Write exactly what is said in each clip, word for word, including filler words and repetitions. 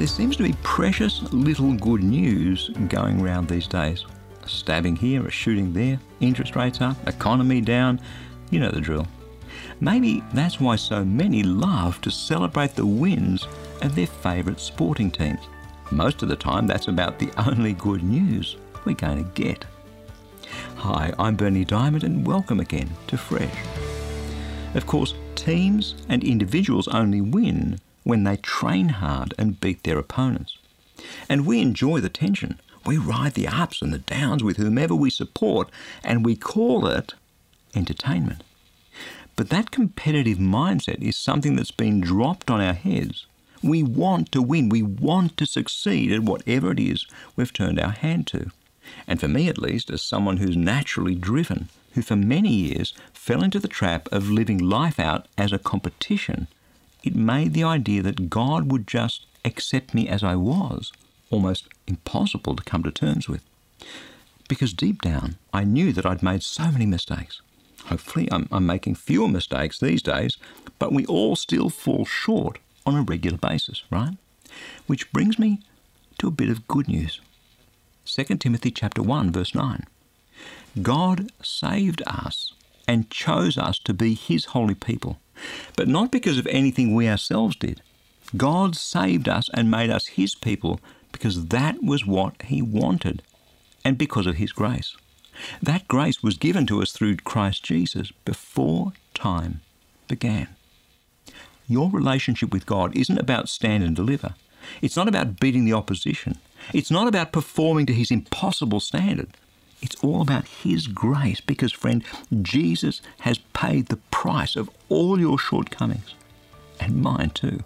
There seems to be precious little good news going around these days. A stabbing here, a shooting there, interest rates up, economy down, you know the drill. Maybe that's why so many love to celebrate the wins of their favourite sporting teams. Most of the time that's about the only good news we're going to get. Hi, I'm Berni Dymet and welcome again to Fresh. Of course, teams and individuals only win when they train hard and beat their opponents. And we enjoy the tension. We ride the ups and the downs with whomever we support, and we call it entertainment. But that competitive mindset is something that's been dropped on our heads. We want to win. We want to succeed at whatever it is we've turned our hand to. And for me, at least, as someone who's naturally driven, who for many years fell into the trap of living life out as a competition, it made the idea that God would just accept me as I was almost impossible to come to terms with. Because deep down, I knew that I'd made so many mistakes. Hopefully, I'm, I'm making fewer mistakes these days, but we all still fall short on a regular basis, right? Which brings me to a bit of good news. Second Timothy chapter one, verse nine. God saved us and chose us to be his holy people, but not because of anything we ourselves did. God saved us and made us his people because that was what he wanted and because of his grace. That grace was given to us through Christ Jesus before time began. Your relationship with God isn't about stand and deliver. It's not about beating the opposition. It's not about performing to his impossible standard. It's all about his grace because, friend, Jesus has paid the price of all your shortcomings and mine too.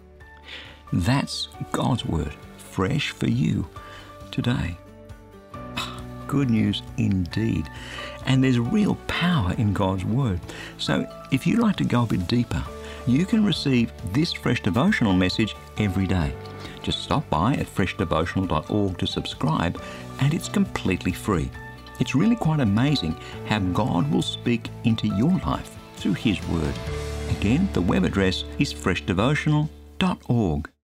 That's God's word, fresh for you today. Good news indeed. And there's real power in God's word. So if you'd like to go a bit deeper, you can receive this Fresh Devotional message every day. Just stop by at fresh devotional dot org to subscribe, and it's completely free. It's really quite amazing how God will speak into your life through his word. Again, the web address is fresh devotional dot org.